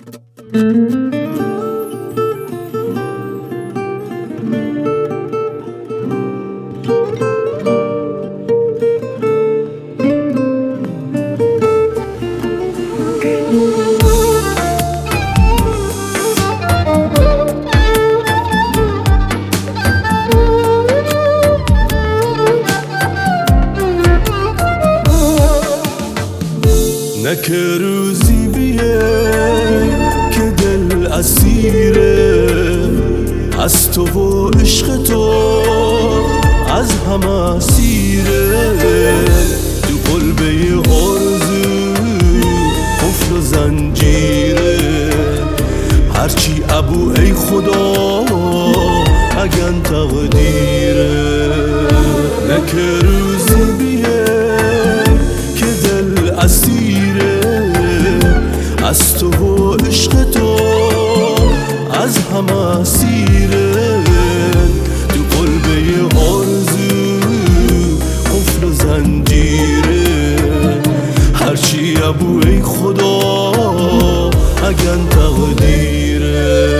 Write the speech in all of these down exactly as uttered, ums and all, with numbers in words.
نه که روزی بیه که دل اسیره از تو و عشق تو از همه سیره تو قلبه آرزو قفل و زنجیره هرچی ابو ای خدا اگن تقدیره نه که روزی بیه که دل اسیره از تو و عشق تو از همه سیره تو قلبه آرزو قفل و زنجیره هرچی ابو ای خدا اگن تقدیره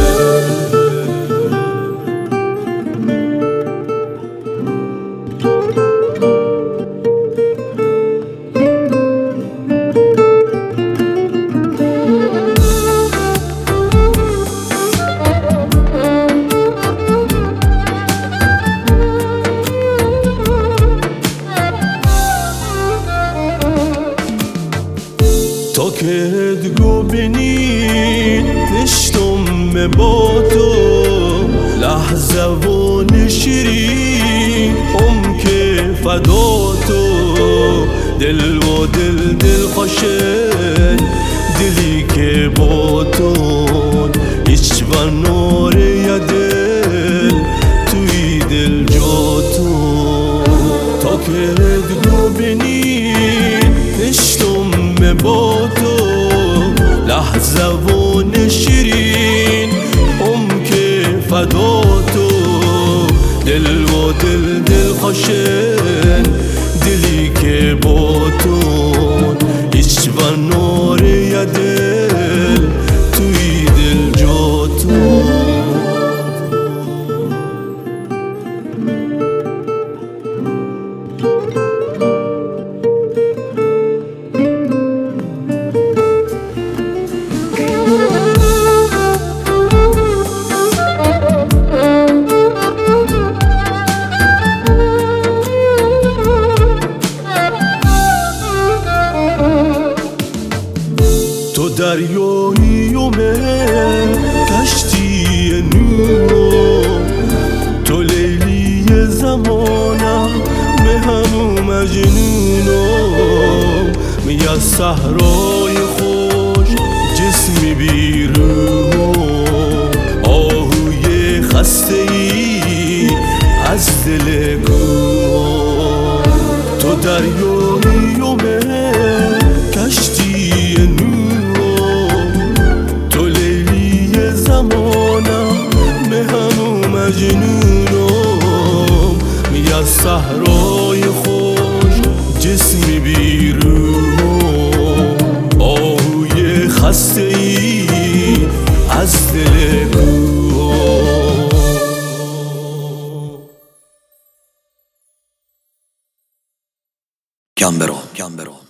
تا که ادگو بینید نشتم با تو لحظه و نشیرین هم که فدا تو دل و دل دل خوشن دلی که با تو هیچ و ناره یا دل توی دل جا تو تا که ادگو بینید نشتم با تو لحظه و نشیرین هم که فدا تو دل و دل دل خوشن دلی که با تو هیچ و ناره یا دل توی دل جا تو تو دریایی و من کشتی نور تو لیلی زمانم به همو مجنونم میاد صحرای خوش جسمی بیرون آهوی خسته ای از دل کوه تو دریایی و من کشتی نور مجنونم میاد صحرای خوش جسمی بیرون آهوی خسته ای از دل کوه گم برو گم برو